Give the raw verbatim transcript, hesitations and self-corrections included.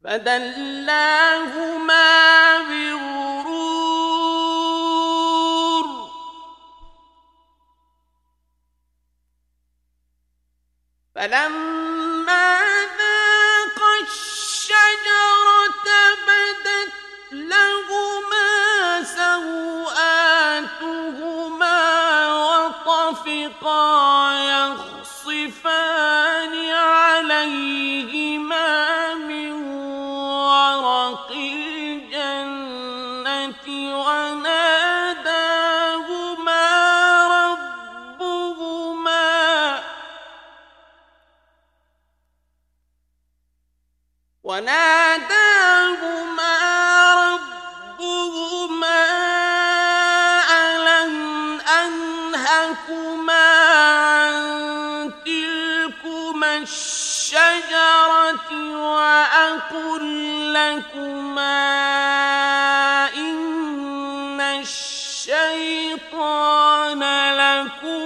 فدلاهما بغرور فلما ذاقا الشجرة بدت لهما سوآتهما وطفقا يخصفان عليهما من ورق الجنة وناداهما ربهما وناداهما ربهما ألم أنهكما عن تلكما الشجرة وأقل لكما إن الشيطان لكما